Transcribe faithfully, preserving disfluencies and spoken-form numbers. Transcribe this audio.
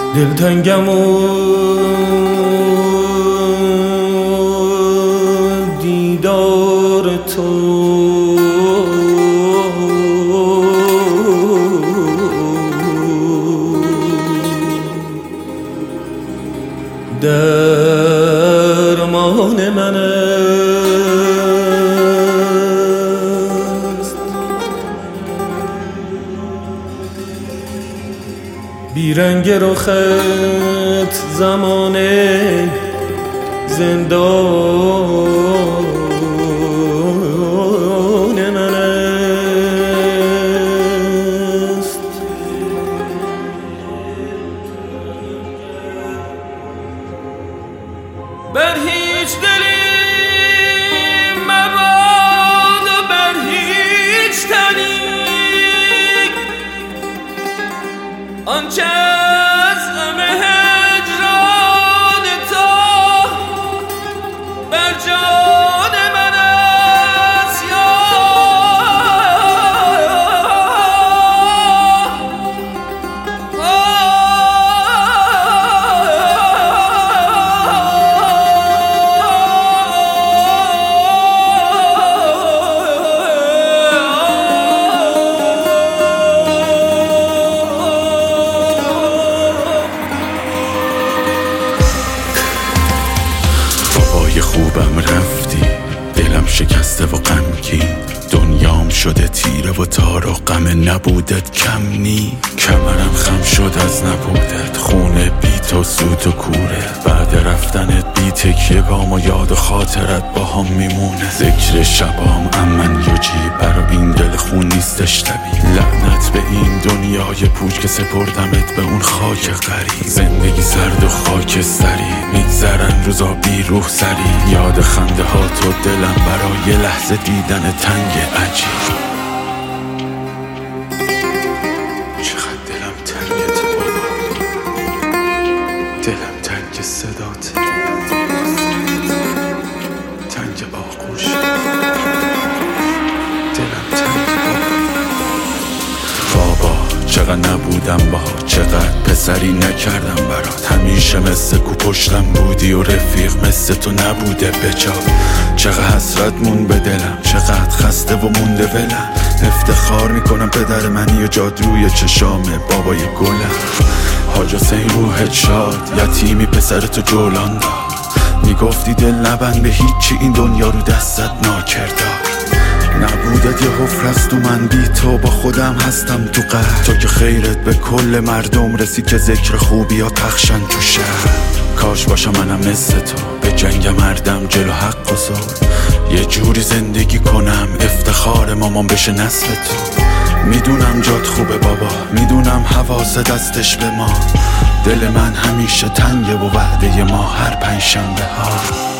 دلتنگم و دیدار تو درمان من است. بیرنگ رخت زمانه زندان من است. بر هیچ دلی مباد و بر هیچ تنی آنچه از غم هجران تو بر جان من است. یا خوبم رفتی، دلم شکسته و غمگین، دنیام شده تیره و تار و غم نبودت کم نی. کمرم خم شد از نبودت، خونه بی تو سوت و کوره، بعد رفتنت بی تکیه گام و یاد و خاطرت با هم میمونه. ذکر شبام امن یوجی برا این دل خون نیستش طبیعی. لعنت به این دنیای پوچ که سپردمت به اون خاک غریب. زندگی سرد و خاکستری، میگذرن روزا بی روح سری. یاد خنده ها تو دلم برای لحظه دیدن تنگ عجیب. چقدر دلم تنگت بابا، دلم تنگ صدات، تنگ آغوش، دلم تنگ بابا. بابا چقدر نبودم با، چقدر پسری نکردم برات. همیشه مثل کو پشتم بودی و رفیق مثل تو نبوده بجا. چقدر حسرت مون به دلم، چقدر خسته و مونده ولم. افتخار میکنم پدر منی و جاد روی چشامه بابای گلم. حاج حسین روحت شاد، یتیمی پسر تو جولان داد. میگفتی دل نبند به هیچی، این دنیا رو دستت ناکرداد. نبودت یه حفرست و من بی تو با خودم هستم تو قهر. تو که خیرت به کل مردم رسید که ذکر خوبی ها پخشن تو شهر. کاش باشم منم مثل تو، به جنگ مردم جلو حق و زور. یه جوری زندگی کنم افتخار مامان بشه نسل تو. میدونم جات خوبه بابا، میدونم حواس دستش به ما. دل من همیشه تنگه و وعده ما هر پنج شنبه ها.